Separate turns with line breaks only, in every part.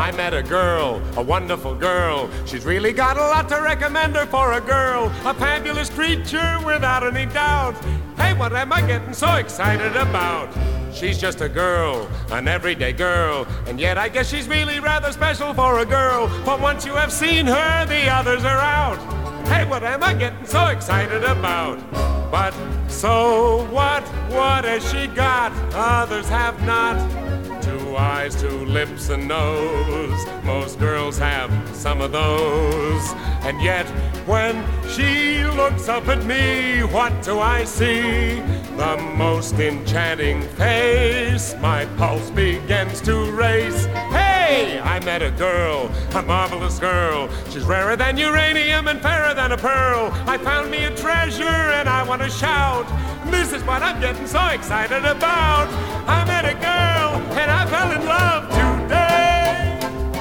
I met a girl, a wonderful girl. She's really got a lot to recommend her for a girl. A fabulous creature without any doubt. Hey, what am I getting so excited about? She's just a girl, an everyday girl, and yet I guess she's really rather special for a girl. But once you have seen her, the others are out. Hey, what am I getting so excited about? But so what has she got others have not? 2 eyes, 2 lips, a nose. Most girls have some of those. And yet, when she looks up at me, what do I see? The most enchanting face. My pulse begins to race. Hey, I met a girl, a marvelous girl. She's rarer than uranium and fairer than a pearl. I found me a treasure and I want to shout. This is what I'm getting so excited about. I met a girl and I fell in love today.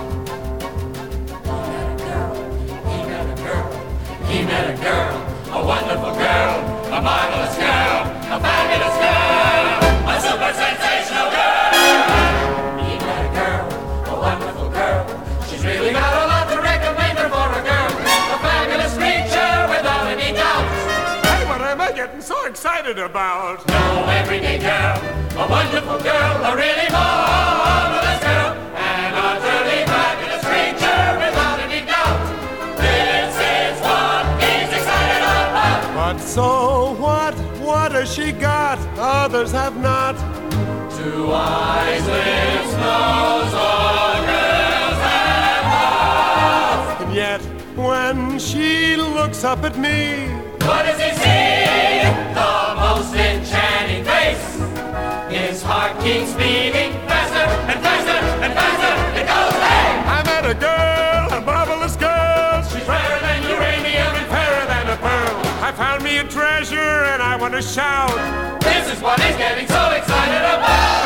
He met a girl, a wonderful girl, a marvelous girl, a fabulous girl, a super sensational girl. He met a girl, a wonderful girl. She's really got a lot to recommend her for a girl, a fabulous creature without any doubt.
Hey, what am I getting so excited about?
No everyday girl, a wonderful girl, a really marvelous girl, an utterly fabulous creature without any doubt. This is what he's excited about.
But so what has she got others have not?
2 eyes, lips, nose, all girls have mouths.
And yet, when she looks up at me,
What does he see? The most enchanting face. His heart keeps beating faster and faster and faster. It goes, hey!
I met a girl, a marvelous girl. She's
Rarer than uranium and
fairer than a pearl. I found me a treasure and I want to shout.
this is what he's getting so excited about.